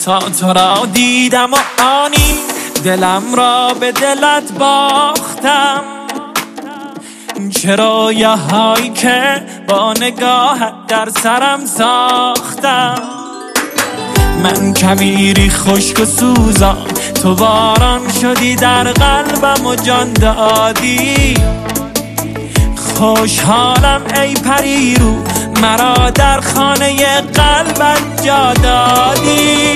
تا تو را دیدم و آنی دلم را به دلت باختم. چه رویاهایی که با نگاهت در سرم ساختم. من کویری خشک و سوزان، تو باران شدی در قلبم و جان دادی. خوشحالم ای پری رو، مرا در خانه قلبت جا دادی.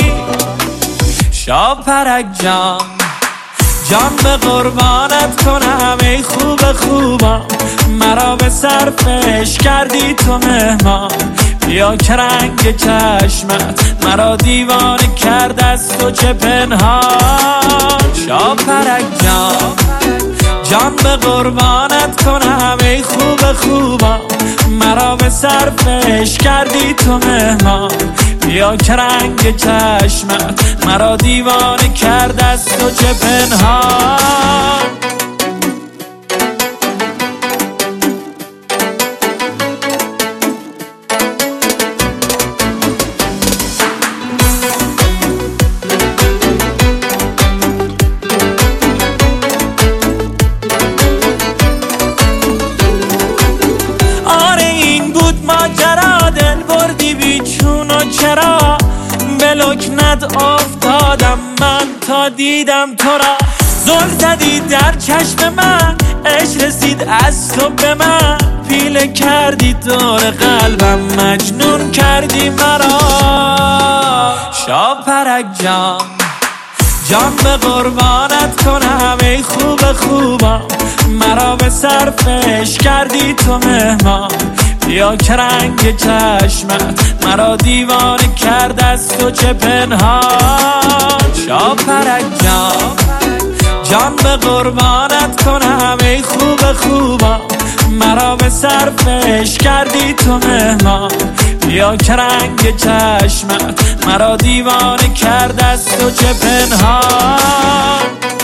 شاپرک جان، جان به قربانت کنم ای خوب خوبم. مرا به سرفش کردی تو مهمان، بیا که رنگ چشمت مرا دیوانه کرد از تو چه پنهان. شاپرک جان، جان به قربانت کنم ای خوب خوبم. مرا به سرفش کردی تو مهمان، بیا که رنگ چشمت مرا دیوانه کرد از تو چه پنهان. ماجرا دل بردی بیچون و چرا به لکنت افتادم من تا دیدم تو را. زل زدی در چشم من، عشق رسید از تو به من. پیله کردی دور قلبم، مجنون کردی مرا. شاپرک جان، جان به قربانت کنم ای خوب خوبم. مرا به سرفش کردی تو مهمان، بیا که رنگ چشمت مرا دیوانه کرد از تو چه پنهان. شاپرک جان، جان به قربانت کنم ای خوب خوبم. مرا به سرفش کردی تو مهمان، بیا که رنگ چشمت مرا دیوانه کرد از تو چه پنهان.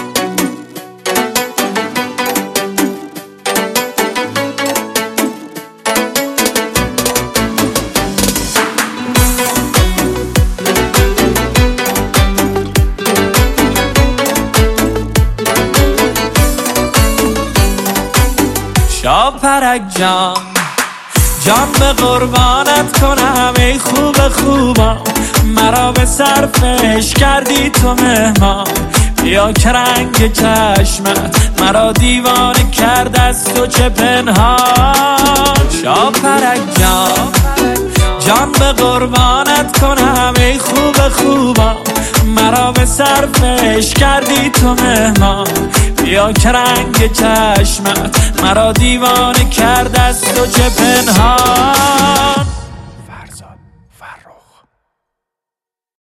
شاپرک جان، جان به قربانت کنم ای خوب خوبم. مرا به سرفش کردی تو مهمان، بیا که رنگ چشمت مرا دیوانه کرد از تو چه پنهان. شاپرک جان، جان به قربانت کنم ای خوب خوبم. مرا به سرفش کردی تو مهمان، بیا که رنگ چشمت مرا دیوانه کرد از تو چه پنهان.